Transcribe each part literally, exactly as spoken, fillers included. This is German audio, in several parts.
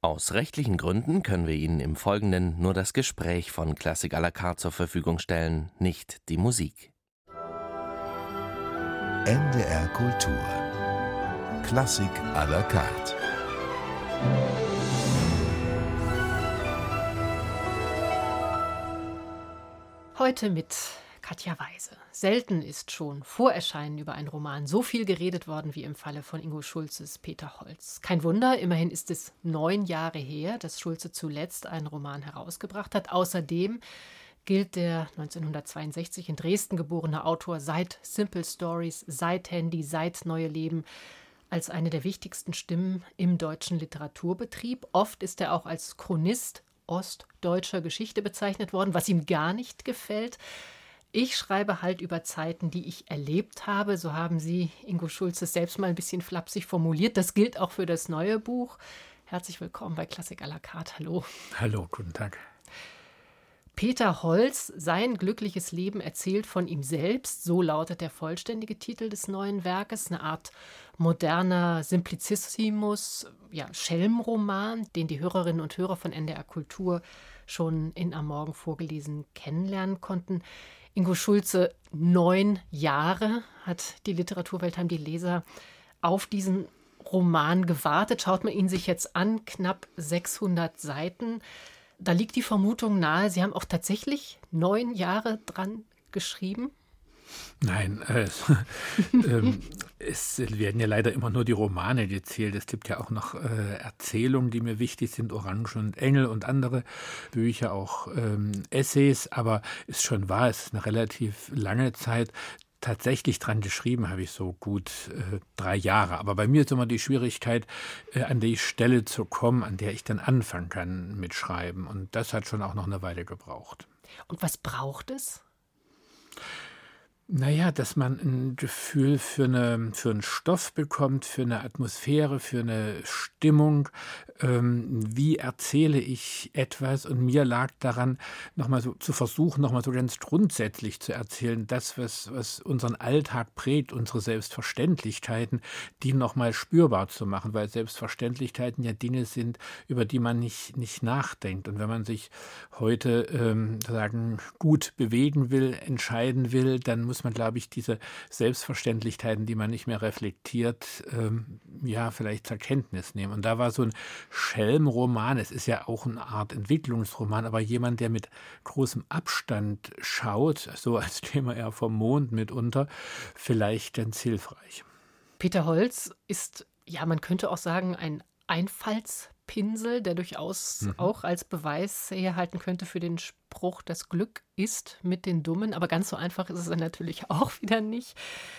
Aus rechtlichen Gründen können wir Ihnen im Folgenden nur das Gespräch von Klassik à la carte zur Verfügung stellen, nicht die Musik. N D R Kultur. Klassik à la carte. Heute mit Katja Weise. Selten ist schon vor Erscheinen über einen Roman so viel geredet worden wie im Falle von Ingo Schulzes Peter Holz. Kein Wunder, immerhin ist es neun Jahre her, dass Schulze zuletzt einen Roman herausgebracht hat. Außerdem gilt der neunzehnhundertzweiundsechzig in Dresden geborene Autor seit Simple Stories, seit Handy, seit Neue Leben als eine der wichtigsten Stimmen im deutschen Literaturbetrieb. Oft ist er auch als Chronist ostdeutscher Geschichte bezeichnet worden, was ihm gar nicht gefällt. Ich schreibe halt über Zeiten, die ich erlebt habe. So haben Sie, Ingo Schulze, selbst mal ein bisschen flapsig formuliert. Das gilt auch für das neue Buch. Herzlich willkommen bei Klassik à la carte. Hallo. Hallo, guten Tag. Peter Holz, sein glückliches Leben erzählt von ihm selbst. So lautet der vollständige Titel des neuen Werkes. Eine Art moderner Simplicissimus, ja, Schelmenroman, den die Hörerinnen und Hörer von N D R Kultur schon in Am Morgen vorgelesen kennenlernen konnten. Ingo Schulze, neun Jahre hat die Literaturwelt, haben die Leser auf diesen Roman gewartet. Schaut man ihn sich jetzt an, knapp sechshundert Seiten. Da liegt die Vermutung nahe, Sie haben auch tatsächlich neun Jahre dran geschrieben? Nein, äh, ähm, es werden ja leider immer nur die Romane gezählt. Es gibt ja auch noch äh, Erzählungen, die mir wichtig sind, Orange und Engel und andere Bücher, auch ähm, Essays. Aber es ist schon wahr, es ist eine relativ lange Zeit. Tatsächlich dran geschrieben habe ich so gut äh, drei Jahre. Aber bei mir ist immer die Schwierigkeit, äh, an die Stelle zu kommen, an der ich dann anfangen kann mit Schreiben. Und das hat schon auch noch eine Weile gebraucht. Und was braucht es? Naja, dass man ein Gefühl für, eine, für einen Stoff bekommt, für eine Atmosphäre, für eine Stimmung. Ähm, wie erzähle ich etwas? Und mir lag daran, nochmal so zu versuchen, nochmal so ganz grundsätzlich zu erzählen, das, was, was unseren Alltag prägt, unsere Selbstverständlichkeiten, die nochmal spürbar zu machen, weil Selbstverständlichkeiten ja Dinge sind, über die man nicht, nicht nachdenkt. Und wenn man sich heute ähm, sagen, gut bewegen will, entscheiden will, dann muss man, glaube ich, diese Selbstverständlichkeiten, die man nicht mehr reflektiert, ähm, ja, vielleicht zur Kenntnis nehmen. Und da war so ein Schelmenroman, es ist ja auch eine Art Entwicklungsroman, aber jemand, der mit großem Abstand schaut, so als käme er vom Mond mitunter, vielleicht ganz hilfreich. Peter Holz ist, ja, man könnte auch sagen, ein Einfallspinsel, der durchaus mhm. auch als Beweis herhalten könnte für den Spruch, das Glück ist mit den Dummen. Aber ganz so einfach ist es dann natürlich auch wieder nicht.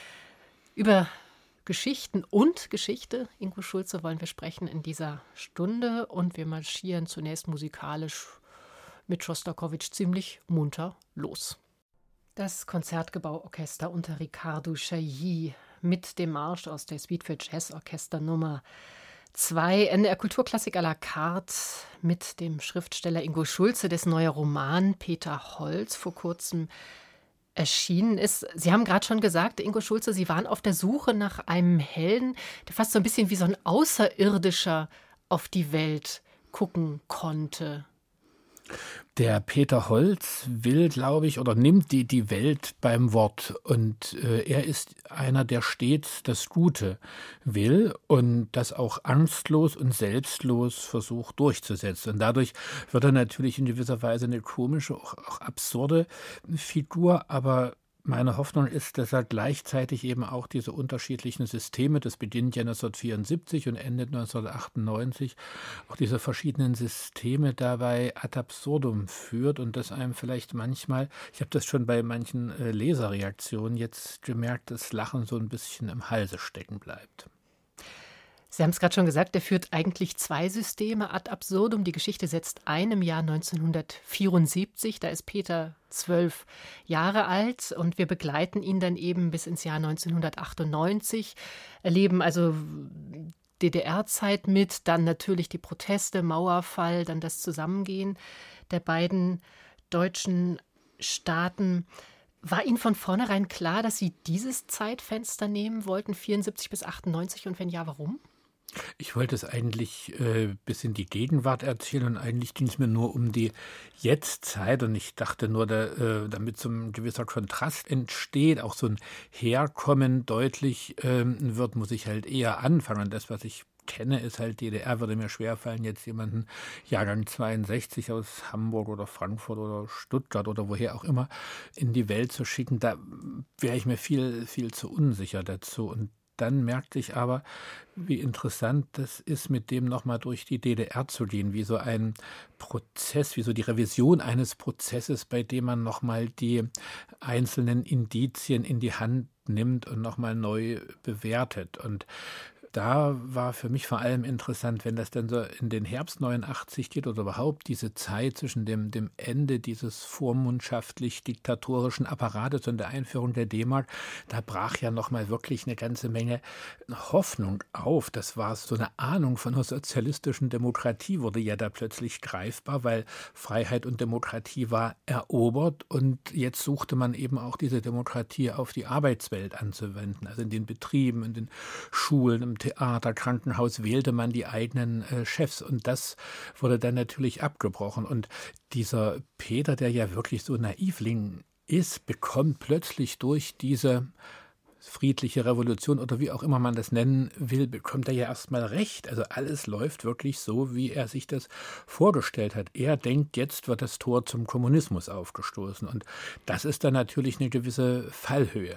Über Geschichten und Geschichte, Ingo Schulze, wollen wir sprechen in dieser Stunde. Und wir marschieren zunächst musikalisch mit Schostakowitsch ziemlich munter los. Das Konzertgebauorchester unter Riccardo Chailly mit dem Marsch aus der Suite für Jazzorchester Nummer zwei, N D R Kulturklassik à la carte mit dem Schriftsteller Ingo Schulze, dessen neuer Roman Peter Holz vor kurzem erschienen ist. Sie haben gerade schon gesagt, Ingo Schulze, Sie waren auf der Suche nach einem Helden, der fast so ein bisschen wie so ein Außerirdischer auf die Welt gucken konnte. Der Peter Holz will, glaube ich, oder nimmt die, die Welt beim Wort. Und äh, er ist einer, der stets das Gute will und das auch angstlos und selbstlos versucht durchzusetzen. Und dadurch wird er natürlich in gewisser Weise eine komische, auch, auch absurde Figur, aber meine Hoffnung ist, dass er gleichzeitig eben auch diese unterschiedlichen Systeme, das beginnt ja neunzehnhundertvierundsiebzig und endet neunzehnhundertachtundneunzig, auch diese verschiedenen Systeme dabei ad absurdum führt und dass einem vielleicht manchmal, ich habe das schon bei manchen äh, Leserreaktionen jetzt gemerkt, das Lachen so ein bisschen im Halse stecken bleibt. Sie haben es gerade schon gesagt, er führt eigentlich zwei Systeme ad absurdum. Die Geschichte setzt ein im Jahr neunzehnhundertvierundsiebzig. Da ist Peter zwölf Jahre alt und wir begleiten ihn dann eben bis ins Jahr neunzehnhundertachtundneunzig, erleben also D D R-Zeit mit, dann natürlich die Proteste, Mauerfall, dann das Zusammengehen der beiden deutschen Staaten. War Ihnen von vornherein klar, dass Sie dieses Zeitfenster nehmen wollten, vierundsiebzig bis achtundneunzig, und wenn ja, warum? Ich wollte es eigentlich äh, bis in die Gegenwart erzählen und eigentlich ging es mir nur um die Jetztzeit und ich dachte nur, da, äh, damit so ein gewisser Kontrast entsteht, auch so ein Herkommen deutlich ähm, wird, muss ich halt eher anfangen. Und das, was ich kenne, ist halt D D R, würde mir schwerfallen, jetzt jemanden Jahrgang zweiundsechzig aus Hamburg oder Frankfurt oder Stuttgart oder woher auch immer in die Welt zu schicken. Da wäre ich mir viel, viel zu unsicher dazu. Und dann merkte ich aber, wie interessant das ist, mit dem nochmal durch die D D R zu gehen, wie so ein Prozess, wie so die Revision eines Prozesses, bei dem man nochmal die einzelnen Indizien in die Hand nimmt und nochmal neu bewertet. Und da war für mich vor allem interessant, wenn das dann so in den Herbst neunundachtzig geht oder überhaupt diese Zeit zwischen dem, dem Ende dieses vormundschaftlich-diktatorischen Apparates und der Einführung der D-Mark, da brach ja nochmal wirklich eine ganze Menge Hoffnung auf. Das war so eine Ahnung von einer sozialistischen Demokratie, wurde ja da plötzlich greifbar, weil Freiheit und Demokratie war erobert und jetzt suchte man eben auch diese Demokratie auf die Arbeitswelt anzuwenden, also in den Betrieben, in den Schulen, im Theater, Krankenhaus wählte man die eigenen äh, Chefs und das wurde dann natürlich abgebrochen. Und dieser Peter, der ja wirklich so Naivling ist, bekommt plötzlich durch diese friedliche Revolution oder wie auch immer man das nennen will, bekommt er ja erstmal recht. Also alles läuft wirklich so, wie er sich das vorgestellt hat. Er denkt, jetzt wird das Tor zum Kommunismus aufgestoßen. Und das ist dann natürlich eine gewisse Fallhöhe.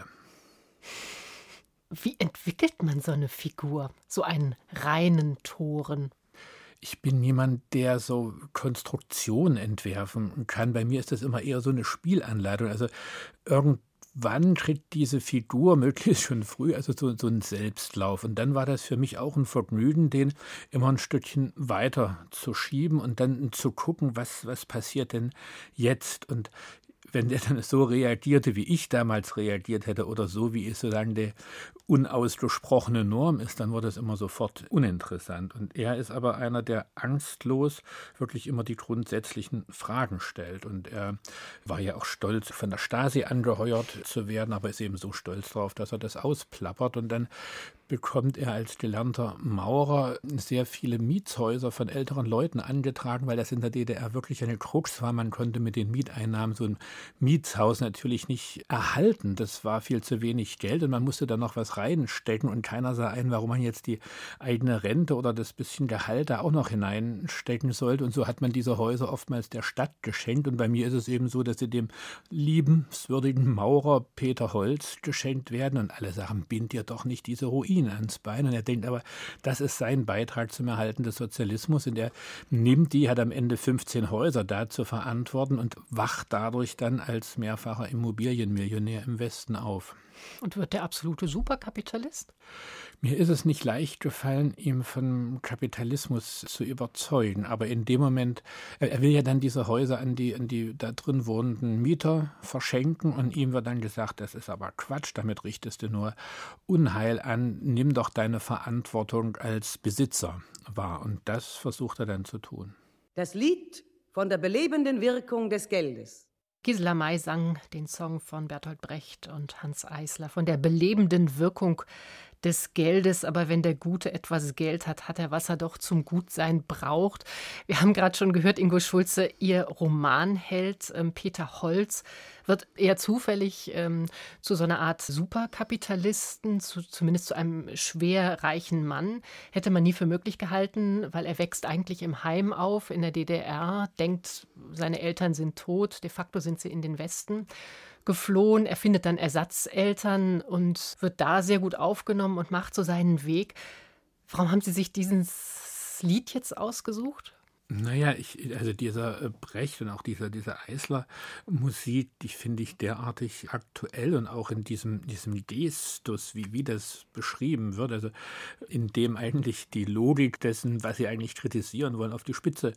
Wie entwickelt man so eine Figur, so einen reinen Toren? Ich bin jemand, der so Konstruktionen entwerfen kann. Bei mir ist das immer eher so eine Spielanleitung. Also irgendwann kriegt diese Figur möglichst schon früh, also so, so einen Selbstlauf. Und dann war das für mich auch ein Vergnügen, den immer ein Stückchen weiter zu schieben und dann zu gucken, was, was passiert denn jetzt. Und wenn der dann so reagierte, wie ich damals reagiert hätte oder so, wie es sozusagen der unausgesprochene Norm ist, dann wurde es immer sofort uninteressant. Und er ist aber einer, der angstlos wirklich immer die grundsätzlichen Fragen stellt. Und er war ja auch stolz, von der Stasi angeheuert zu werden, aber ist eben so stolz darauf, dass er das ausplappert. Und dann bekommt er als gelernter Maurer sehr viele Mietshäuser von älteren Leuten angetragen, weil das in der D D R wirklich eine Krux war. Man konnte mit den Mieteinnahmen so ein Mietshaus natürlich nicht erhalten. Das war viel zu wenig Geld und man musste da noch was reinstecken und keiner sah ein, warum man jetzt die eigene Rente oder das bisschen Gehalt da auch noch hineinstecken sollte. Und so hat man diese Häuser oftmals der Stadt geschenkt. Und bei mir ist es eben so, dass sie dem liebenswürdigen Maurer Peter Holz geschenkt werden und alle sagen, bind dir doch nicht diese Ruinen ans Bein. Und er denkt aber, das ist sein Beitrag zum Erhalten des Sozialismus und er nimmt die, hat am Ende fünfzehn Häuser da zu verantworten und wacht dadurch dann als mehrfacher Immobilienmillionär im Westen auf. Und wird der absolute Superkapitalist? Mir ist es nicht leicht gefallen, ihm von Kapitalismus zu überzeugen. Aber in dem Moment, er will ja dann diese Häuser an die, an die da drin wohnenden Mieter verschenken und ihm wird dann gesagt, das ist aber Quatsch, damit richtest du nur Unheil an, nimm doch deine Verantwortung als Besitzer wahr. Und das versucht er dann zu tun. Das Lied von der belebenden Wirkung des Geldes. Gisela May sang den Song von Bertolt Brecht und Hanns Eisler von der belebenden Wirkung des Geldes. Aber wenn der Gute etwas Geld hat, hat er, was er doch zum Gutsein braucht. Wir haben gerade schon gehört, Ingo Schulze, Ihr Romanheld ähm, Peter Holz wird eher zufällig ähm, zu so einer Art Superkapitalisten, zu, zumindest zu einem schwer reichen Mann. Hätte man nie für möglich gehalten, weil er wächst eigentlich im Heim auf, in der D D R, denkt, seine Eltern sind tot, de facto sind sie in den Westen geflohen. Er findet dann Ersatzeltern und wird da sehr gut aufgenommen und macht so seinen Weg. Warum haben Sie sich dieses Lied jetzt ausgesucht? Naja, ich, also dieser äh, Brecht und auch dieser, diese Eisler-Musik, die finde ich derartig aktuell und auch in diesem, diesem Gestus, wie, wie das beschrieben wird, also in dem eigentlich die Logik dessen, was sie eigentlich kritisieren wollen, auf die Spitze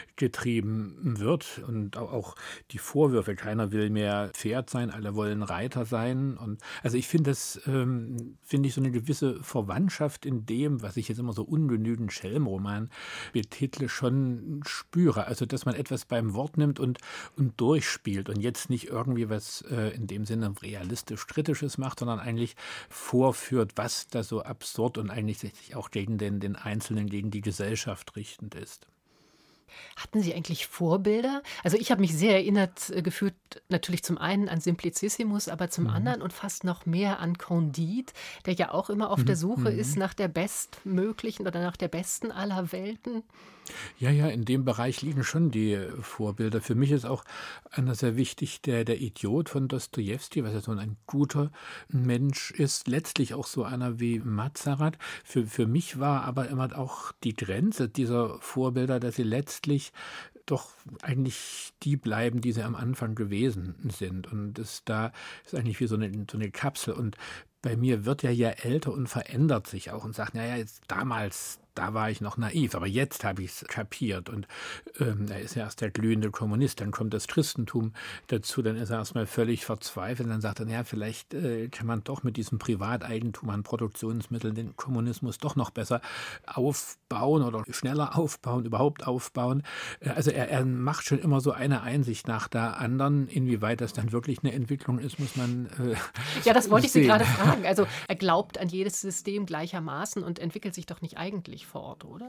getrieben wird und auch, auch die Vorwürfe, keiner will mehr Pferd sein, alle wollen Reiter sein. Und also ich finde das, ähm, finde ich so eine gewisse Verwandtschaft in dem, was ich jetzt immer so ungenügend Schelmroman betitle, schon man spüre. Also, dass man etwas beim Wort nimmt und, und durchspielt und jetzt nicht irgendwie was äh, in dem Sinne realistisch-kritisches macht, sondern eigentlich vorführt, was da so absurd und eigentlich sich auch gegen den, den Einzelnen, gegen die Gesellschaft richtend ist. Hatten Sie eigentlich Vorbilder? Also ich habe mich sehr erinnert äh, gefühlt, natürlich zum einen an Simplicissimus, aber zum mhm. anderen und fast noch mehr an Candide, der ja auch immer auf mhm. der Suche mhm. ist nach der bestmöglichen oder nach der besten aller Welten. Ja, ja, in dem Bereich liegen schon die Vorbilder. Für mich ist auch einer sehr wichtig, der, der Idiot von Dostojewski, was ja so ein guter Mensch ist, letztlich auch so einer wie Mazarat. Für, für mich war aber immer auch die Grenze dieser Vorbilder, dass sie letztlich doch eigentlich die bleiben, die sie am Anfang gewesen sind. Und das da ist eigentlich wie so eine, so eine Kapsel. Und bei mir wird er ja älter und verändert sich auch und sagt, naja, jetzt damals, da war ich noch naiv, aber jetzt habe ich es kapiert. Und ähm, er ist ja erst der glühende Kommunist, dann kommt das Christentum dazu, dann ist er erstmal völlig verzweifelt, dann sagt er, naja, vielleicht äh, kann man doch mit diesem Privateigentum an Produktionsmitteln den Kommunismus doch noch besser aufbauen oder schneller aufbauen, überhaupt aufbauen. Also er, er macht schon immer so eine Einsicht nach der anderen. Inwieweit das dann wirklich eine Entwicklung ist, muss man äh, Ja, das wollte ich Sie sehen. gerade fragen. Also er glaubt an jedes System gleichermaßen und entwickelt sich doch nicht eigentlich vor Ort, oder?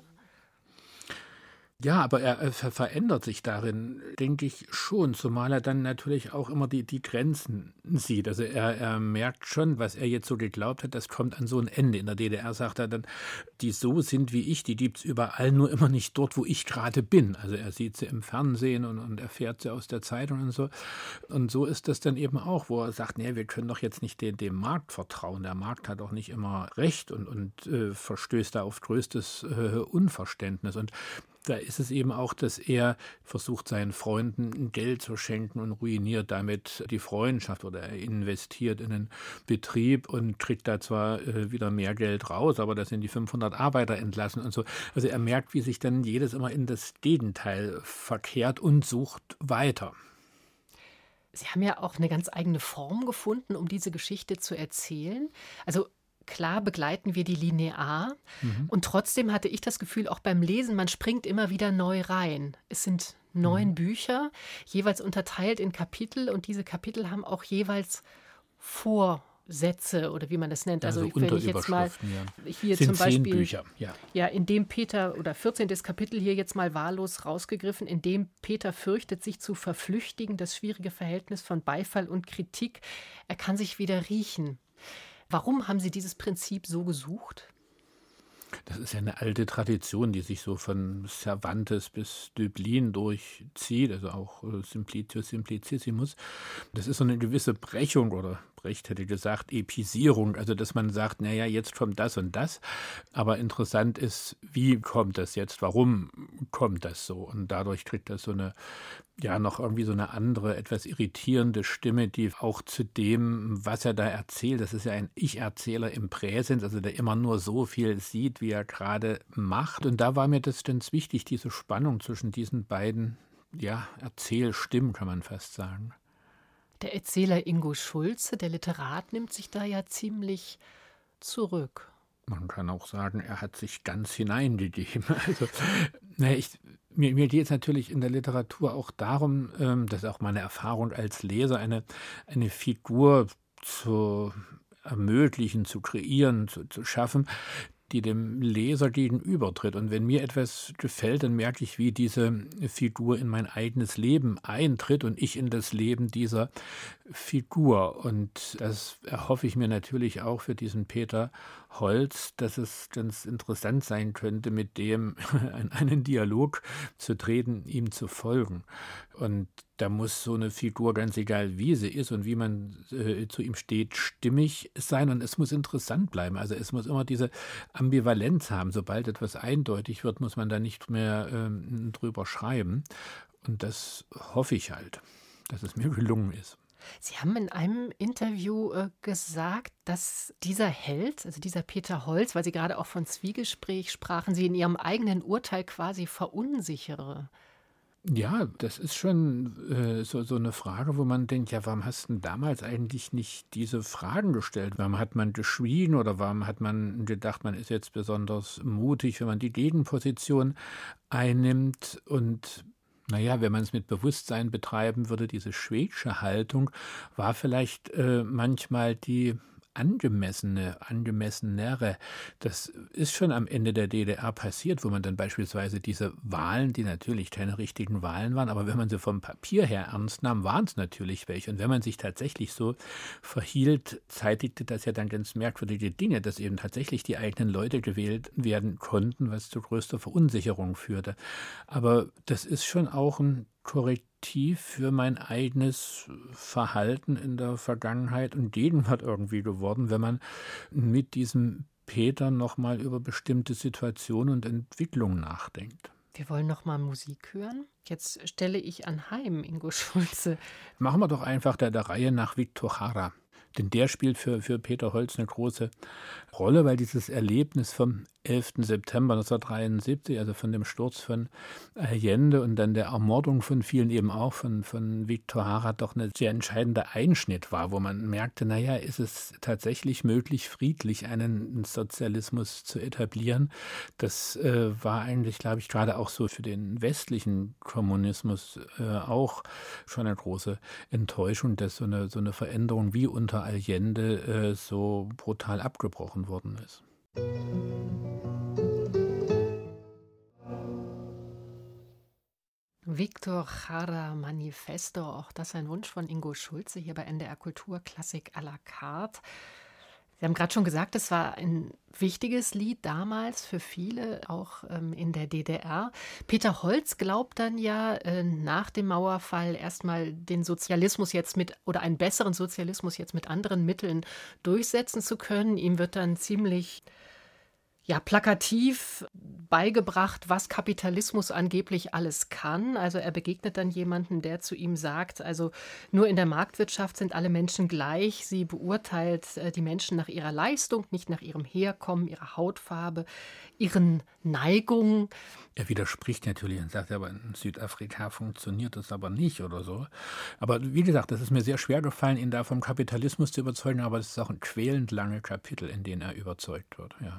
Ja, aber er äh, ver verändert sich darin, denke ich schon, zumal er dann natürlich auch immer die, die Grenzen sieht. Also er, er merkt schon, was er jetzt so geglaubt hat, das kommt an so ein Ende. In der D D R sagt er dann, die so sind wie ich, die gibt es überall, nur immer nicht dort, wo ich gerade bin. Also er sieht sie im Fernsehen und, und erfährt sie aus der Zeitung und so. Und so ist das dann eben auch, wo er sagt, nee, wir können doch jetzt nicht dem, dem Markt vertrauen. Der Markt hat auch nicht immer recht und, und äh, verstößt da auf größtes äh, Unverständnis. Und da ist es eben auch, dass er versucht, seinen Freunden Geld zu schenken und ruiniert damit die Freundschaft oder er investiert in einen Betrieb und kriegt da zwar äh, wieder mehr Geld raus, aber da sind die fünfhundert Arbeiter entlassen und so. Also er merkt, wie sich dann jedes immer in das Gegenteil verkehrt und sucht weiter. Sie haben ja auch eine ganz eigene Form gefunden, um diese Geschichte zu erzählen. Also klar begleiten wir die linear mhm. und trotzdem hatte ich das Gefühl, auch beim Lesen, man springt immer wieder neu rein. Es sind neun mhm. Bücher, jeweils unterteilt in Kapitel und diese Kapitel haben auch jeweils Vorsätze oder wie man das nennt. Also, also wenn ich jetzt mal ja. hier sind zum Beispiel, zehn Bücher, ja. ja, in dem Peter oder vierzehntes Kapitel hier jetzt mal wahllos rausgegriffen, in dem Peter fürchtet, sich zu verflüchtigen, das schwierige Verhältnis von Beifall und Kritik. Er kann sich wieder riechen. Warum haben Sie dieses Prinzip so gesucht? Das ist ja eine alte Tradition, die sich so von Cervantes bis Döblin durchzieht, also auch Simplicius Simplicissimus. Das ist so eine gewisse Brechung oder Brecht hätte gesagt, Episierung, also dass man sagt, naja, jetzt kommt das und das, aber interessant ist, wie kommt das jetzt, warum kommt das so? Und dadurch kriegt das so eine, ja, noch irgendwie so eine andere, etwas irritierende Stimme, die auch zu dem, was er da erzählt, das ist ja ein Ich-Erzähler im Präsens, also der immer nur so viel sieht, wie er gerade macht. Und da war mir das ganz wichtig, diese Spannung zwischen diesen beiden, ja, Erzählstimmen, kann man fast sagen. Der Erzähler Ingo Schulze, der Literat, nimmt sich da ja ziemlich zurück. Man kann auch sagen, er hat sich ganz hineingegeben. Also, ne, ich, mir, mir geht es natürlich in der Literatur auch darum, ähm, das ist auch meine Erfahrung als Leser, eine, eine Figur zu ermöglichen, zu kreieren, zu, zu schaffen, die dem Leser gegenübertritt. Und wenn mir etwas gefällt, dann merke ich, wie diese Figur in mein eigenes Leben eintritt und ich in das Leben dieser Figur. Und das erhoffe ich mir natürlich auch für diesen Peter Holz, dass es ganz interessant sein könnte, mit dem in einen Dialog zu treten, ihm zu folgen. Und da muss so eine Figur, ganz egal wie sie ist und wie man äh, zu ihm steht, stimmig sein und es muss interessant bleiben. Also es muss immer diese Ambivalenz haben. Sobald etwas eindeutig wird, muss man da nicht mehr ähm, drüber schreiben. Und das hoffe ich halt, dass es mir gelungen ist. Sie haben in einem Interview äh, gesagt, dass dieser Held, also dieser Peter Holz, weil Sie gerade auch von Zwiegespräch sprachen, Sie in Ihrem eigenen Urteil quasi verunsichere. Ja, das ist schon äh, so, so eine Frage, wo man denkt, ja, warum hast du denn damals eigentlich nicht diese Fragen gestellt? Warum hat man geschwiegen oder warum hat man gedacht, man ist jetzt besonders mutig, wenn man die Gegenposition einnimmt? Und naja, wenn man es mit Bewusstsein betreiben würde, diese schwedsche Haltung war vielleicht äh, manchmal die angemessene, angemessenere. Das ist schon am Ende der D D R passiert, wo man dann beispielsweise diese Wahlen, die natürlich keine richtigen Wahlen waren, aber wenn man sie vom Papier her ernst nahm, waren es natürlich welche. Und wenn man sich tatsächlich so verhielt, zeitigte das ja dann ganz merkwürdige Dinge, dass eben tatsächlich die eigenen Leute gewählt werden konnten, was zu größter Verunsicherung führte. Aber das ist schon auch ein Korrektiv für mein eigenes Verhalten in der Vergangenheit und Gegenwart irgendwie geworden, wenn man mit diesem Peter nochmal über bestimmte Situationen und Entwicklungen nachdenkt. Wir wollen noch mal Musik hören. Jetzt stelle ich anheim, Ingo Schulze. Machen wir doch einfach der, der Reihe nach Victor Jara. Denn der spielt für, für Peter Holz eine große Rolle, weil dieses Erlebnis vom elften September neunzehnhundertdreiundsiebzig, also von dem Sturz von Allende und dann der Ermordung von vielen eben auch von, von Victor Jara, doch ein sehr entscheidender Einschnitt war, wo man merkte, naja, ist es tatsächlich möglich, friedlich einen Sozialismus zu etablieren? Das äh, war eigentlich, glaube ich, gerade auch so für den westlichen Kommunismus äh, auch schon eine große Enttäuschung, dass so eine, so eine Veränderung wie unter Allende äh, so brutal abgebrochen worden ist. Victor Jara Manifesto, auch das ein Wunsch von Ingo Schulze hier bei N D R Kultur Klassik à la carte. Sie haben gerade schon gesagt, es war ein wichtiges Lied damals für viele, auch ähm, in der D D R. Peter Holz glaubt dann ja äh, nach dem Mauerfall erstmal den Sozialismus jetzt mit oder einen besseren Sozialismus jetzt mit anderen Mitteln durchsetzen zu können. Ihm wird dann ziemlich ja, plakativ beigebracht, was Kapitalismus angeblich alles kann. Also er begegnet dann jemanden, der zu ihm sagt, also nur in der Marktwirtschaft sind alle Menschen gleich. Sie beurteilt äh, die Menschen nach ihrer Leistung, nicht nach ihrem Herkommen, ihrer Hautfarbe, ihren Neigungen. Er widerspricht natürlich und sagt, aber in Südafrika funktioniert das aber nicht oder so. Aber wie gesagt, das ist mir sehr schwer gefallen, ihn da vom Kapitalismus zu überzeugen, aber es ist auch ein quälend lange Kapitel, in denen er überzeugt wird, ja.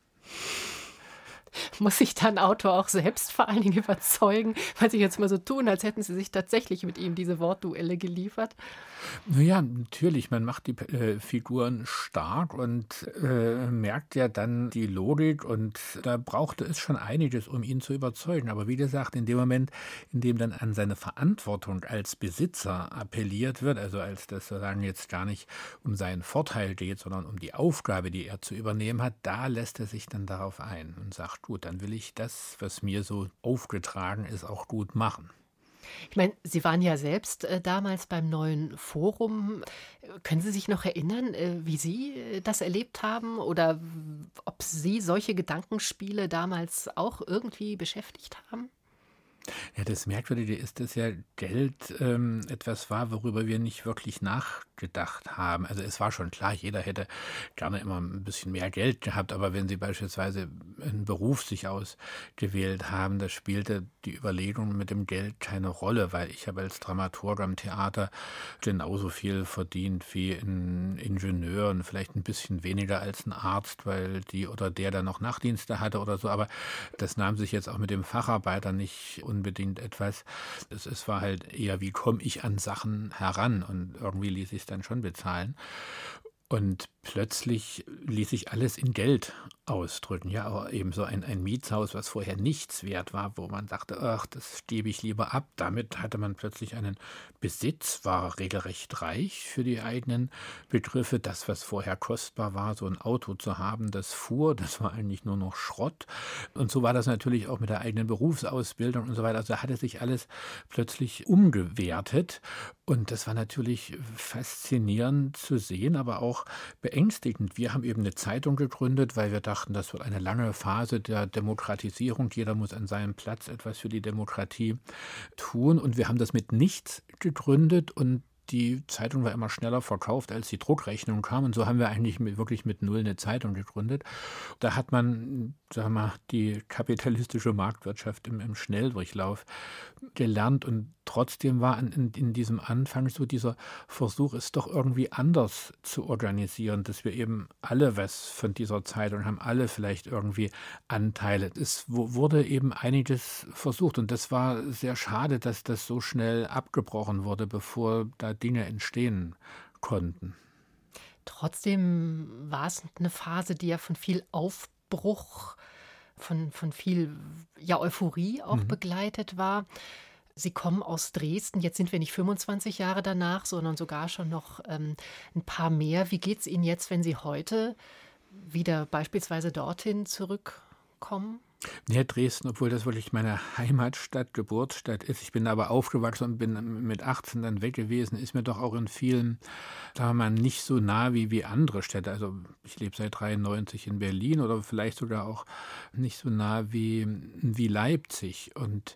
Muss sich dann Autor auch selbst vor allen Dingen überzeugen, weil sie jetzt mal so tun, als hätten sie sich tatsächlich mit ihm diese Wortduelle geliefert? Naja, natürlich, man macht die äh, Figuren stark und äh, merkt ja dann die Logik und da brauchte es schon einiges, um ihn zu überzeugen. Aber wie gesagt, in dem Moment, in dem dann an seine Verantwortung als Besitzer appelliert wird, also als das sozusagen jetzt gar nicht um seinen Vorteil geht, sondern um die Aufgabe, die er zu übernehmen hat, da lässt er sich dann darauf ein und sagt, gut, dann will ich das, was mir so aufgetragen ist, auch gut machen. Ich meine, Sie waren ja selbst äh, damals beim Neuen Forum. Können Sie sich noch erinnern, äh, wie Sie äh, das erlebt haben oder w- ob Sie solche Gedankenspiele damals auch irgendwie beschäftigt haben? Ja, das Merkwürdige ist, dass ja Geld ähm, etwas war, worüber wir nicht wirklich nachgedacht haben. Also es war schon klar, jeder hätte gerne immer ein bisschen mehr Geld gehabt, aber wenn Sie beispielsweise einen Beruf sich ausgewählt haben, da spielte die Überlegung mit dem Geld keine Rolle, weil ich habe als Dramaturg am Theater genauso viel verdient wie ein Ingenieur und vielleicht ein bisschen weniger als ein Arzt, weil die oder der dann noch Nachtdienste hatte oder so, aber das nahm sich jetzt auch mit dem Facharbeiter nicht unbedingt etwas. Es, es war halt eher, wie komme ich an Sachen heran und irgendwie ließ ich es dann schon bezahlen. Und plötzlich ließ sich alles in Geld ausdrücken. Ja, aber eben so ein, ein Mietshaus, was vorher nichts wert war, wo man dachte, ach, das gebe ich lieber ab. Damit hatte man plötzlich einen Besitz, war regelrecht reich für die eigenen Begriffe. Das, was vorher kostbar war, so ein Auto zu haben, das fuhr, das war eigentlich nur noch Schrott. Und so war das natürlich auch mit der eigenen Berufsausbildung und so weiter. Also hatte sich alles plötzlich umgewertet. Und das war natürlich faszinierend zu sehen, aber auch beängstigend. Wir haben eben eine Zeitung gegründet, weil wir dachten, das wird eine lange Phase der Demokratisierung. Jeder muss an seinem Platz etwas für die Demokratie tun. Und wir haben das mit nichts gegründet und die Zeitung war immer schneller verkauft, als die Druckrechnung kam. Und so haben wir eigentlich mit, wirklich mit null eine Zeitung gegründet. Da hat man, sagen wir mal, die kapitalistische Marktwirtschaft im, im Schnelldurchlauf gelernt. Und trotzdem war in, in diesem Anfang so dieser Versuch, es doch irgendwie anders zu organisieren, dass wir eben alle was von dieser Zeitung haben, alle vielleicht irgendwie Anteile. Es wurde eben einiges versucht. Und das war sehr schade, dass das so schnell abgebrochen wurde, bevor da Dinge entstehen konnten. Trotzdem war es eine Phase, die ja von viel Aufbruch, von, von viel ja, Euphorie auch mhm. begleitet war. Sie kommen aus Dresden, jetzt sind wir nicht fünfundzwanzig Jahre danach, sondern sogar schon noch ähm, ein paar mehr. Wie geht es Ihnen jetzt, wenn Sie heute wieder beispielsweise dorthin zurückkommen? Ja, Dresden, obwohl das wirklich meine Heimatstadt, Geburtsstadt ist. Ich bin aber aufgewachsen und bin mit achtzehn dann weg gewesen, ist mir doch auch in vielen, sagen wir mal, nicht so nah wie, wie andere Städte. Also ich lebe seit dreiundneunzig in Berlin oder vielleicht sogar auch nicht so nah wie, wie Leipzig. Und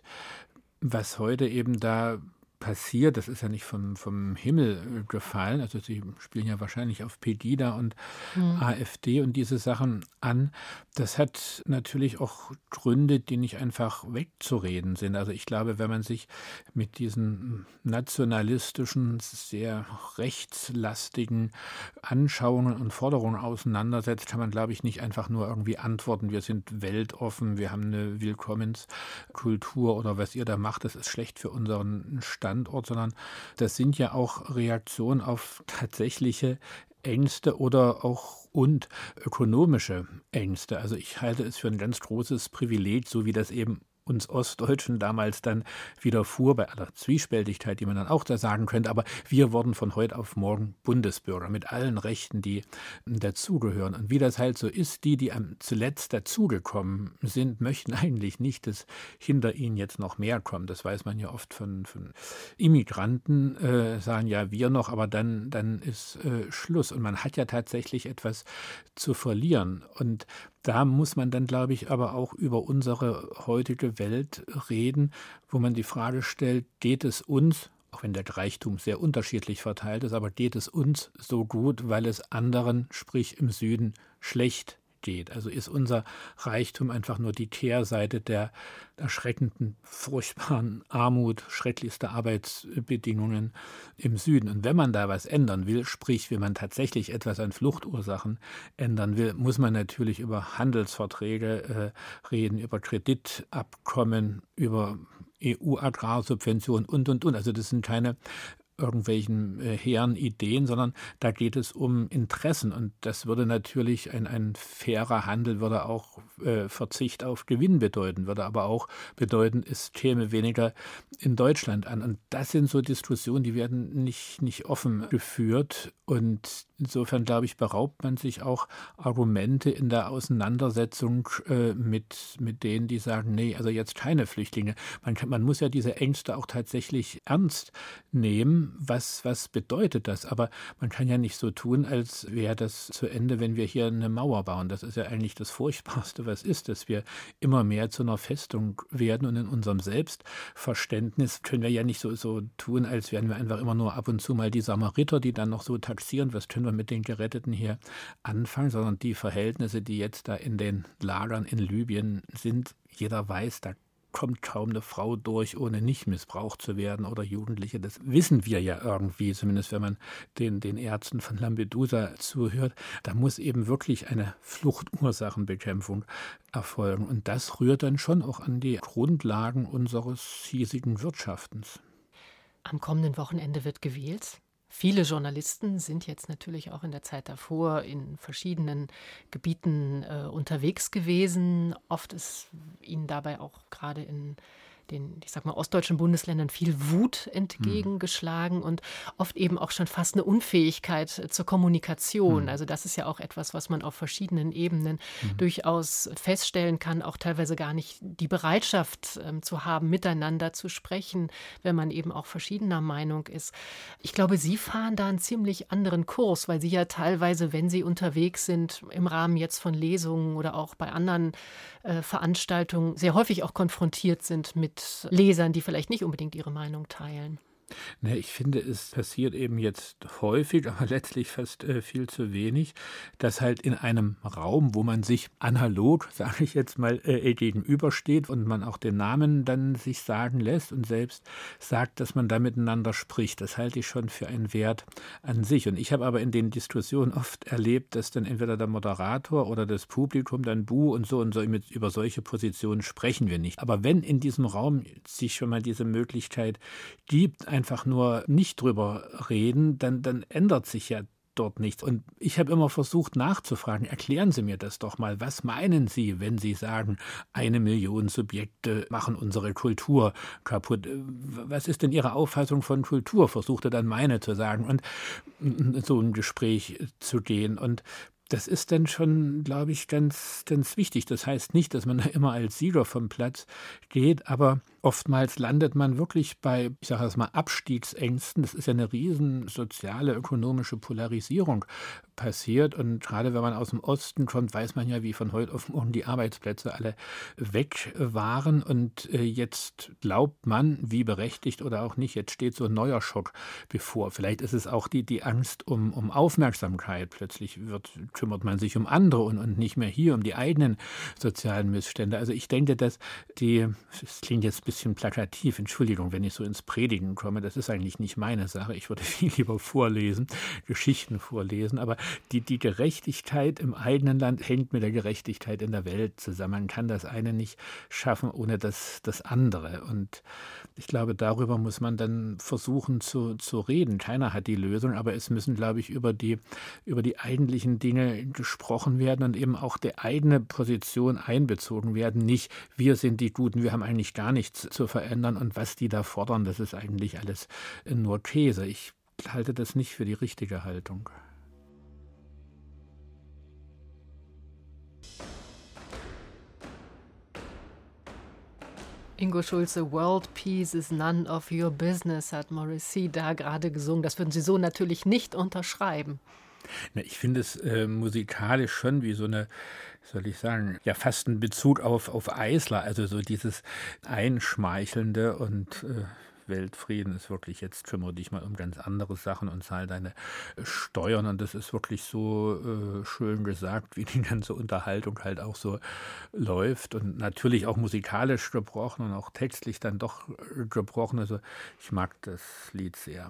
was heute eben da passiert, das ist ja nicht vom, vom Himmel gefallen, also sie spielen ja wahrscheinlich auf Pegida und mhm. AfD und diese Sachen an, das hat natürlich auch Gründe, die nicht einfach wegzureden sind. Also ich glaube, wenn man sich mit diesen nationalistischen, sehr rechtslastigen Anschauungen und Forderungen auseinandersetzt, kann man, glaube ich, nicht einfach nur irgendwie antworten, wir sind weltoffen, wir haben eine Willkommenskultur oder was ihr da macht, das ist schlecht für unseren Staat. Standort, sondern das sind ja auch Reaktionen auf tatsächliche Ängste oder auch und ökonomische Ängste. Also ich halte es für ein ganz großes Privileg, so wie das eben uns Ostdeutschen damals dann widerfuhr, bei aller Zwiespältigkeit, die man dann auch da sagen könnte, aber wir wurden von heute auf morgen Bundesbürger mit allen Rechten, die dazugehören. Und wie das halt so ist, die, die zuletzt dazugekommen sind, möchten eigentlich nicht, dass hinter ihnen jetzt noch mehr kommt. Das weiß man ja oft von, von Immigranten, äh, sagen ja wir noch, aber dann, dann ist äh, Schluss. Und man hat ja tatsächlich etwas zu verlieren. Und da muss man dann, glaube ich, aber auch über unsere heutige Welt reden, wo man die Frage stellt, geht es uns, auch wenn der Reichtum sehr unterschiedlich verteilt ist, aber geht es uns so gut, weil es anderen, sprich im Süden, schlecht geht? Also ist unser Reichtum einfach nur die Kehrseite der erschreckenden, furchtbaren Armut, schrecklichste Arbeitsbedingungen im Süden. Und wenn man da was ändern will, sprich, wenn man tatsächlich etwas an Fluchtursachen ändern will, muss man natürlich über Handelsverträge äh, reden, über Kreditabkommen, über E U-Agrarsubventionen und, und, und. Also das sind keine irgendwelchen äh, hehren Ideen, sondern da geht es um Interessen. Und das würde natürlich, ein, ein fairer Handel würde auch äh, Verzicht auf Gewinn bedeuten, würde aber auch bedeuten, es käme weniger in Deutschland an. Und das sind so Diskussionen, die werden nicht, nicht offen geführt. Und insofern, glaube ich, beraubt man sich auch Argumente in der Auseinandersetzung äh, mit, mit denen, die sagen, nee, also jetzt keine Flüchtlinge. Man, kann, man muss ja diese Ängste auch tatsächlich ernst nehmen. Was, was bedeutet das? Aber man kann ja nicht so tun, als wäre das zu Ende, wenn wir hier eine Mauer bauen. Das ist ja eigentlich das Furchtbarste, was ist, dass wir immer mehr zu einer Festung werden. Und in unserem Selbstverständnis können wir ja nicht so, so tun, als wären wir einfach immer nur ab und zu mal die Samariter, die dann noch so taxieren, was können wir mit den Geretteten hier anfangen, sondern die Verhältnisse, die jetzt da in den Lagern in Libyen sind, jeder weiß, da kommt kaum eine Frau durch, ohne nicht missbraucht zu werden oder Jugendliche. Das wissen wir ja irgendwie, zumindest wenn man den, den Ärzten von Lampedusa zuhört. Da muss eben wirklich eine Fluchtursachenbekämpfung erfolgen. Und das rührt dann schon auch an die Grundlagen unseres hiesigen Wirtschaftens. Am kommenden Wochenende wird gewählt. Viele Journalisten sind jetzt natürlich auch in der Zeit davor in verschiedenen Gebieten äh, unterwegs gewesen. Oft ist ihnen dabei auch gerade in den, ich sag mal, ostdeutschen Bundesländern viel Wut entgegengeschlagen hm. und oft eben auch schon fast eine Unfähigkeit zur Kommunikation. Hm. Also das ist ja auch etwas, was man auf verschiedenen Ebenen hm. durchaus feststellen kann, auch teilweise gar nicht die Bereitschaft ähm, zu haben, miteinander zu sprechen, wenn man eben auch verschiedener Meinung ist. Ich glaube, Sie fahren da einen ziemlich anderen Kurs, weil Sie ja teilweise, wenn Sie unterwegs sind, im Rahmen jetzt von Lesungen oder auch bei anderen äh, Veranstaltungen, sehr häufig auch konfrontiert sind mit Lesern, die vielleicht nicht unbedingt ihre Meinung teilen. Ne, ich finde, es passiert eben jetzt häufig, aber letztlich fast äh, viel zu wenig, dass halt in einem Raum, wo man sich analog, sage ich jetzt mal, äh, gegenübersteht und man auch den Namen dann sich sagen lässt und selbst sagt, dass man da miteinander spricht. Das halte ich schon für einen Wert an sich. Und ich habe aber in den Diskussionen oft erlebt, dass dann entweder der Moderator oder das Publikum dann buh und so und so mit, über solche Positionen sprechen wir nicht. Aber wenn in diesem Raum sich schon mal diese Möglichkeit gibt, einfach nur nicht drüber reden, dann, dann ändert sich ja dort nichts. Und ich habe immer versucht nachzufragen, erklären Sie mir das doch mal. Was meinen Sie, wenn Sie sagen, eine Million Subjekte machen unsere Kultur kaputt? Was ist denn Ihre Auffassung von Kultur? Versuchte dann meine zu sagen und so ein Gespräch zu gehen. Und das ist dann schon, glaube ich, ganz, ganz wichtig. Das heißt nicht, dass man da immer als Sieger vom Platz geht, aber oftmals landet man wirklich bei, ich sage es mal, Abstiegsängsten. Das ist ja eine riesen soziale, ökonomische Polarisierung passiert. Und gerade wenn man aus dem Osten kommt, weiß man ja, wie von heute auf morgen die Arbeitsplätze alle weg waren. Und äh, jetzt glaubt man, wie berechtigt oder auch nicht, jetzt steht so ein neuer Schock bevor. Vielleicht ist es auch die, die Angst um, um Aufmerksamkeit. Plötzlich wird, kümmert man sich um andere und, und nicht mehr hier um die eigenen sozialen Missstände. Also ich denke, dass die, das klingt jetzt ein bisschen plakativ, Entschuldigung, wenn ich so ins Predigen komme, das ist eigentlich nicht meine Sache. Ich würde viel lieber vorlesen, Geschichten vorlesen, aber die, die Gerechtigkeit im eigenen Land hängt mit der Gerechtigkeit in der Welt zusammen. Man kann das eine nicht schaffen ohne das, das andere. Und ich glaube, darüber muss man dann versuchen zu, zu reden. Keiner hat die Lösung, aber es müssen, glaube ich, über die, über die eigentlichen Dinge gesprochen werden und eben auch die eigene Position einbezogen werden. Nicht, wir sind die Guten, wir haben eigentlich gar nichts zu verändern und was die da fordern, das ist eigentlich alles nur Käse. Ich halte das nicht für die richtige Haltung. Ingo Schulze, World Peace is none of your business, hat Morrissey da gerade gesungen. Das würden Sie so natürlich nicht unterschreiben. Na, ich finde es äh, musikalisch schon wie so eine, soll ich sagen, ja fast ein Bezug auf, auf Eisler, also so dieses Einschmeichelnde und äh, Weltfrieden ist wirklich, jetzt kümmere dich mal um ganz andere Sachen und zahl deine Steuern. Und das ist wirklich so äh, schön gesagt, wie die ganze Unterhaltung halt auch so läuft. Und natürlich auch musikalisch gebrochen und auch textlich dann doch gebrochen. Also ich mag das Lied sehr.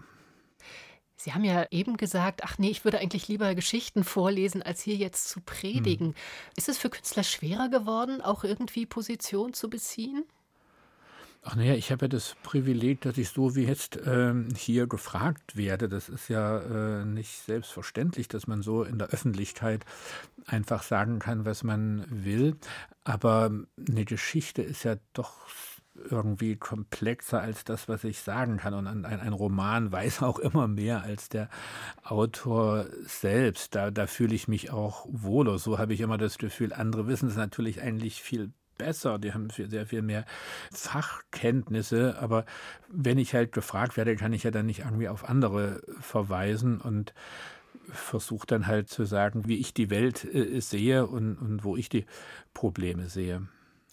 Sie haben ja eben gesagt, ach nee, ich würde eigentlich lieber Geschichten vorlesen, als hier jetzt zu predigen. Hm. Ist es für Künstler schwerer geworden, auch irgendwie Position zu beziehen? Ach naja, ich habe ja das Privileg, dass ich so wie jetzt ähm, hier gefragt werde. Das ist ja äh, nicht selbstverständlich, dass man so in der Öffentlichkeit einfach sagen kann, was man will. Aber eine Geschichte ist ja doch irgendwie komplexer als das, was ich sagen kann. Und ein, ein Roman weiß auch immer mehr als der Autor selbst. Da, da fühle ich mich auch wohler. So habe ich immer das Gefühl, andere wissen es natürlich eigentlich viel besser, die haben sehr viel mehr Fachkenntnisse, aber wenn ich halt gefragt werde, kann ich ja dann nicht irgendwie auf andere verweisen und versuche dann halt zu sagen, wie ich die Welt äh, sehe und, und wo ich die Probleme sehe.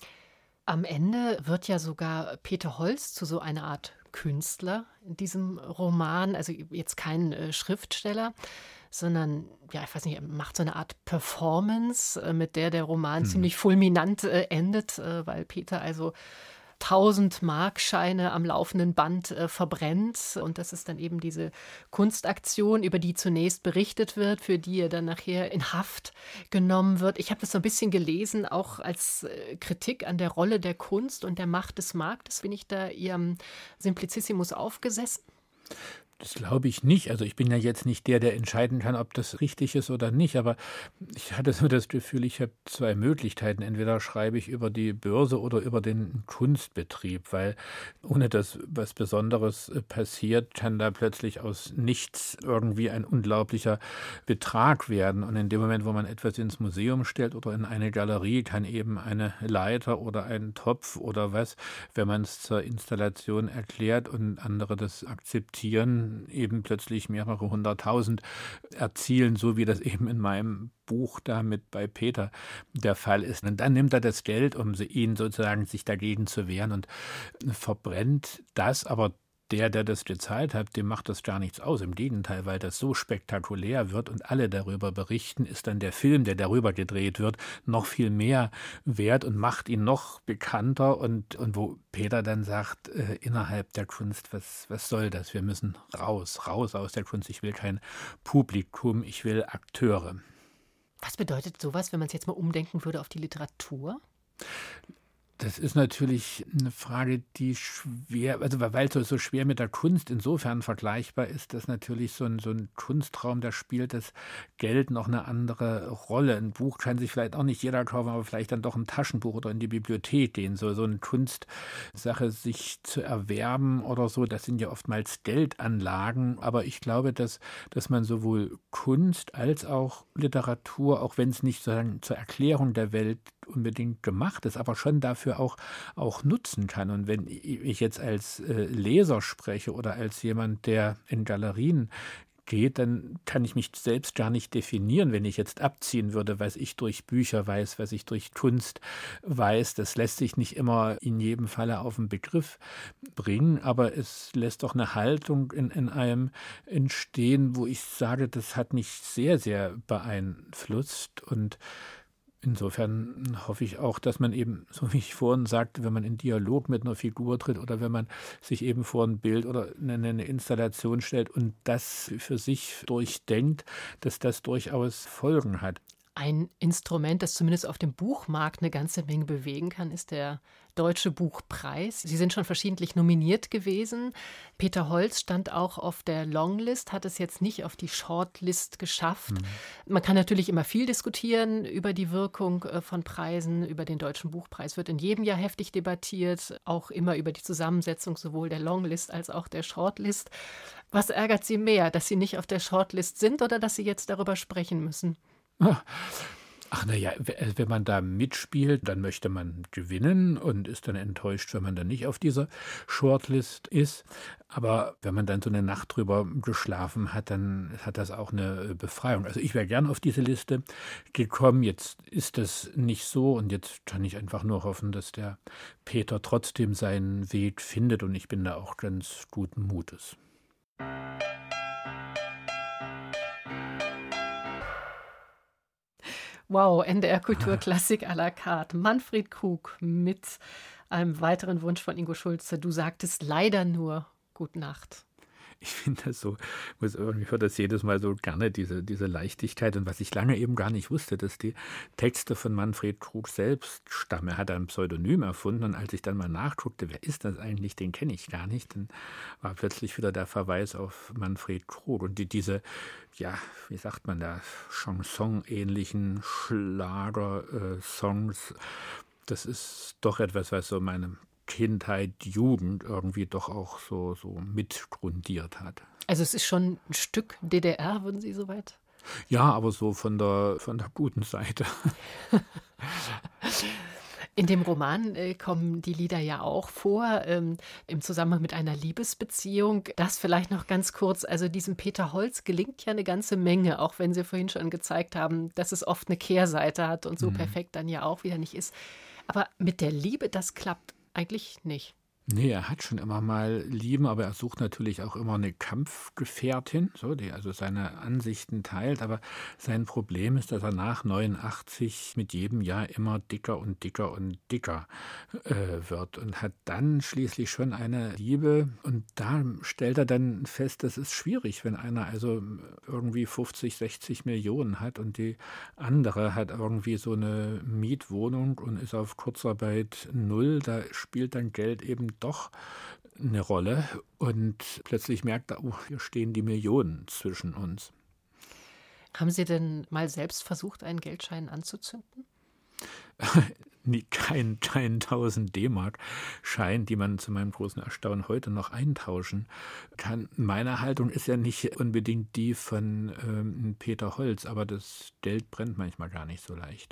Am Ende wird ja sogar Peter Holz zu so einer Art Künstler in diesem Roman, also jetzt kein äh, Schriftsteller, sondern, ja, ich weiß nicht, er macht so eine Art Performance, äh, mit der der Roman hm. ziemlich fulminant äh, endet, äh, weil Peter also tausend Markscheine am laufenden Band äh, verbrennt. Und das ist dann eben diese Kunstaktion, über die zunächst berichtet wird, für die er dann nachher in Haft genommen wird. Ich habe das so ein bisschen gelesen, auch als äh, Kritik an der Rolle der Kunst und der Macht des Marktes. Bin ich da Ihrem Simplicissimus aufgesessen? Das glaube ich nicht. Also ich bin ja jetzt nicht der, der entscheiden kann, ob das richtig ist oder nicht. Aber ich hatte so das Gefühl, ich habe zwei Möglichkeiten. Entweder schreibe ich über die Börse oder über den Kunstbetrieb, weil ohne dass was Besonderes passiert, kann da plötzlich aus nichts irgendwie ein unglaublicher Betrag werden. Und in dem Moment, wo man etwas ins Museum stellt oder in eine Galerie, kann eben eine Leiter oder ein Topf oder was, wenn man es zur Installation erklärt und andere das akzeptieren, eben plötzlich mehrere hunderttausend erzielen, so wie das eben in meinem Buch damit bei Peter der Fall ist. Und dann nimmt er das Geld, um ihn sozusagen sich dagegen zu wehren und verbrennt das, aber der, der das gezahlt hat, dem macht das gar nichts aus. Im Gegenteil, weil das so spektakulär wird und alle darüber berichten, ist dann der Film, der darüber gedreht wird, noch viel mehr wert und macht ihn noch bekannter. Und, und wo Peter dann sagt, äh, innerhalb der Kunst, was, was soll das? Wir müssen raus, raus aus der Kunst. Ich will kein Publikum, ich will Akteure. Was bedeutet sowas, wenn man es jetzt mal umdenken würde auf die Literatur? Das ist natürlich eine Frage, die schwer, also weil es so schwer mit der Kunst insofern vergleichbar ist, dass natürlich so ein, so ein Kunstraum, da spielt das Geld noch eine andere Rolle. Ein Buch kann sich vielleicht auch nicht jeder kaufen, aber vielleicht dann doch ein Taschenbuch oder in die Bibliothek gehen. So, so eine Kunstsache sich zu erwerben oder so, das sind ja oftmals Geldanlagen. Aber ich glaube, dass, dass man sowohl Kunst als auch Literatur, auch wenn es nicht sozusagen zur Erklärung der Welt unbedingt gemacht ist, aber schon dafür auch, auch nutzen kann. Und wenn ich jetzt als äh, Leser spreche oder als jemand, der in Galerien geht, dann kann ich mich selbst gar nicht definieren, wenn ich jetzt abziehen würde, was ich durch Bücher weiß, was ich durch Kunst weiß. Das lässt sich nicht immer in jedem Falle auf den Begriff bringen, aber es lässt doch eine Haltung in, in einem entstehen, wo ich sage, das hat mich sehr, sehr beeinflusst. Und insofern hoffe ich auch, dass man eben, so wie ich vorhin sagte, wenn man in Dialog mit einer Figur tritt oder wenn man sich eben vor ein Bild oder eine, eine Installation stellt und das für sich durchdenkt, dass das durchaus Folgen hat. Ein Instrument, das zumindest auf dem Buchmarkt eine ganze Menge bewegen kann, ist der Deutsche Buchpreis. Sie sind schon verschiedentlich nominiert gewesen. Peter Holz stand auch auf der Longlist, hat es jetzt nicht auf die Shortlist geschafft. Mhm. Man kann natürlich immer viel diskutieren über die Wirkung von Preisen. Über den Deutschen Buchpreis wird in jedem Jahr heftig debattiert, auch immer über die Zusammensetzung sowohl der Longlist als auch der Shortlist. Was ärgert Sie mehr, dass Sie nicht auf der Shortlist sind oder dass Sie jetzt darüber sprechen müssen? Ach naja, wenn man da mitspielt, dann möchte man gewinnen und ist dann enttäuscht, wenn man dann nicht auf dieser Shortlist ist. Aber wenn man dann so eine Nacht drüber geschlafen hat, dann hat das auch eine Befreiung. Also ich wäre gern auf diese Liste gekommen. Jetzt ist das nicht so und jetzt kann ich einfach nur hoffen, dass der Peter trotzdem seinen Weg findet und ich bin da auch ganz guten Mutes. Wow, N D R Kultur Klassik à la carte. Manfred Krug mit einem weiteren Wunsch von Ingo Schulze. Du sagtest leider nur Gute Nacht. Ich finde das so, muss irgendwie höre das jedes Mal so gerne, diese, diese Leichtigkeit. Und was ich lange eben gar nicht wusste, dass die Texte von Manfred Krug selbst stammen. Er hat ein Pseudonym erfunden und als ich dann mal nachguckte, wer ist das eigentlich, den kenne ich gar nicht, dann war plötzlich wieder der Verweis auf Manfred Krug. Und die, diese, ja, wie sagt man da, Chanson-ähnlichen Schlager-Songs, äh, das ist doch etwas, was so meinem Kindheit, Jugend irgendwie doch auch so, so mitgrundiert hat. Also es ist schon ein Stück D D R, würden Sie soweit? Ja, aber so von der, von der guten Seite. In dem Roman äh, kommen die Lieder ja auch vor, ähm, im Zusammenhang mit einer Liebesbeziehung. Das vielleicht noch ganz kurz. Also diesem Peter Holz gelingt ja eine ganze Menge, auch wenn Sie vorhin schon gezeigt haben, dass es oft eine Kehrseite hat und so mhm. perfekt dann ja auch wieder nicht ist. Aber mit der Liebe, das klappt eigentlich nicht. Nee, er hat schon immer mal Lieben, aber er sucht natürlich auch immer eine Kampfgefährtin, so, die also seine Ansichten teilt. Aber sein Problem ist, dass er nach neunundachtzig mit jedem Jahr immer dicker und dicker und dicker äh, wird und hat dann schließlich schon eine Liebe. Und da stellt er dann fest, das ist schwierig, wenn einer also irgendwie fünfzig, sechzig Millionen hat und die andere hat irgendwie so eine Mietwohnung und ist auf Kurzarbeit null. Da spielt dann Geld eben doch eine Rolle und plötzlich merkt er, oh, hier stehen die Millionen zwischen uns. Haben Sie denn mal selbst versucht, einen Geldschein anzuzünden? Nie, kein, kein tausend D-Mark-Schein, die man zu meinem großen Erstaunen heute noch eintauschen kann. Meine Haltung ist ja nicht unbedingt die von ähm, Peter Holz, aber das Geld brennt manchmal gar nicht so leicht.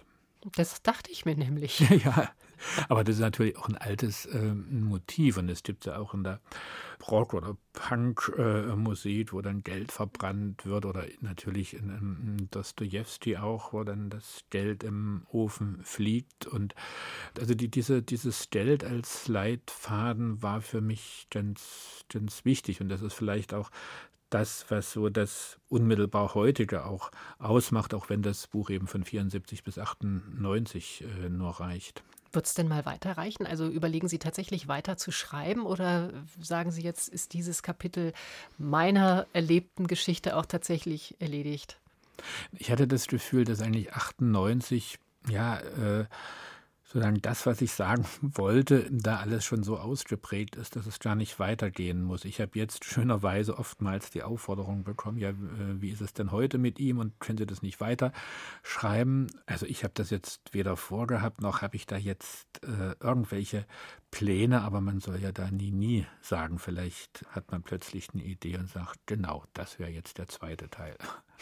Das dachte ich mir nämlich. Ja, aber das ist natürlich auch ein altes äh, Motiv und es gibt ja auch in der Rock- oder Punk-Musik, äh, wo dann Geld verbrannt wird oder natürlich in, in Dostojewski auch, wo dann das Geld im Ofen fliegt und also die, diese, dieses Geld als Leitfaden war für mich ganz, ganz wichtig und das ist vielleicht auch das, was so das unmittelbar Heutige auch ausmacht, auch wenn das Buch eben von vierundsiebzig bis achtundneunzig äh, nur reicht. Wird es denn mal weiterreichen? Also überlegen Sie tatsächlich weiter zu schreiben oder sagen Sie jetzt, ist dieses Kapitel meiner erlebten Geschichte auch tatsächlich erledigt? Ich hatte das Gefühl, dass eigentlich achtundneunzig, ja, äh, sozusagen das, was ich sagen wollte, da alles schon so ausgeprägt ist, dass es gar nicht weitergehen muss. Ich habe jetzt schönerweise oftmals die Aufforderung bekommen, ja, wie ist es denn heute mit ihm und können Sie das nicht weiter schreiben? Also ich habe das jetzt weder vorgehabt, noch habe ich da jetzt äh, irgendwelche Pläne, aber man soll ja da nie, nie sagen. Vielleicht hat man plötzlich eine Idee und sagt, genau, das wäre jetzt der zweite Teil.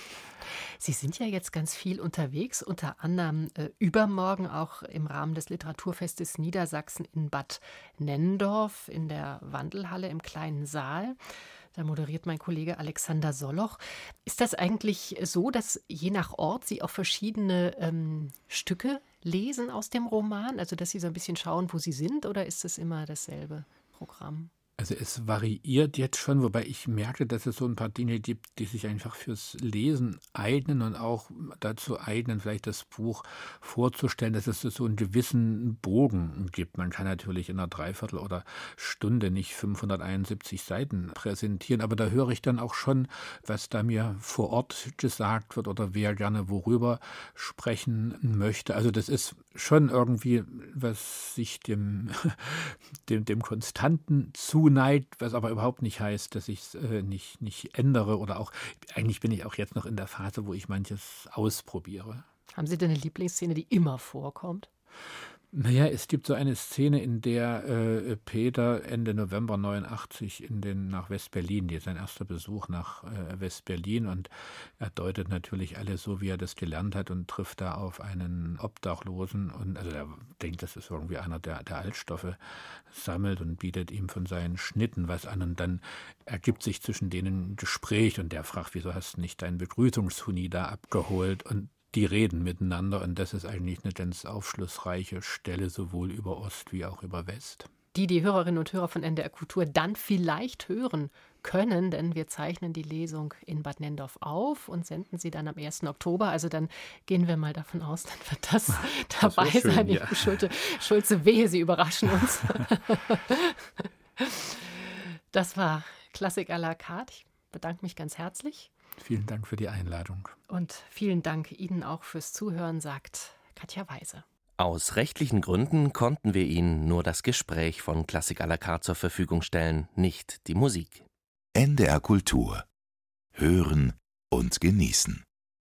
Sie sind ja jetzt ganz viel unterwegs, unter anderem äh, übermorgen auch im Rahmen des Literaturfestes Niedersachsen in Bad Nenndorf in der Wandelhalle im kleinen Saal. Da moderiert mein Kollege Alexander Soloch. Ist das eigentlich so, dass je nach Ort Sie auch verschiedene ähm, Stücke lesen aus dem Roman? Also dass Sie so ein bisschen schauen, wo Sie sind, oder ist es immer dasselbe Programm? Also es variiert jetzt schon, wobei ich merke, dass es so ein paar Dinge gibt, die sich einfach fürs Lesen eignen und auch dazu eignen, vielleicht das Buch vorzustellen, dass es so einen gewissen Bogen gibt. Man kann natürlich in einer Dreiviertel oder Stunde nicht fünfhunderteinundsiebzig Seiten präsentieren, aber da höre ich dann auch schon, was da mir vor Ort gesagt wird oder wer gerne worüber sprechen möchte. Also das ist schon irgendwie, was sich dem, dem, dem Konstanten zuneigt, was aber überhaupt nicht heißt, dass ich es äh, nicht, nicht ändere oder auch, eigentlich bin ich auch jetzt noch in der Phase, wo ich manches ausprobiere. Haben Sie denn eine Lieblingsszene, die immer vorkommt? Naja, es gibt so eine Szene, in der äh, Peter Ende November neunundachtzig in den, nach West-Berlin geht, sein erster Besuch nach äh, West-Berlin und er deutet natürlich alles so, wie er das gelernt hat und trifft da auf einen Obdachlosen und also er denkt, das ist irgendwie einer, der, der Altstoffe sammelt und bietet ihm von seinen Schnitten was an und dann ergibt sich zwischen denen ein Gespräch und der fragt, wieso hast du nicht deinen Begrüßungshuni da abgeholt und die reden miteinander und das ist eigentlich eine ganz aufschlussreiche Stelle, sowohl über Ost wie auch über West. Die die Hörerinnen und Hörer von N D R Kultur dann vielleicht hören können, denn wir zeichnen die Lesung in Bad Nenndorf auf und senden sie dann am ersten Oktober. Also dann gehen wir mal davon aus, dann wird das, das dabei schön, sein. Ja. Schulze, Schulze, wehe, Sie überraschen uns. Das war Klassik à la carte. Ich bedanke mich ganz herzlich. Vielen Dank für die Einladung. Und vielen Dank Ihnen auch fürs Zuhören, sagt Katja Weise. Aus rechtlichen Gründen konnten wir Ihnen nur das Gespräch von Klassik à la carte zur Verfügung stellen, nicht die Musik. N D R Kultur. Hören und genießen.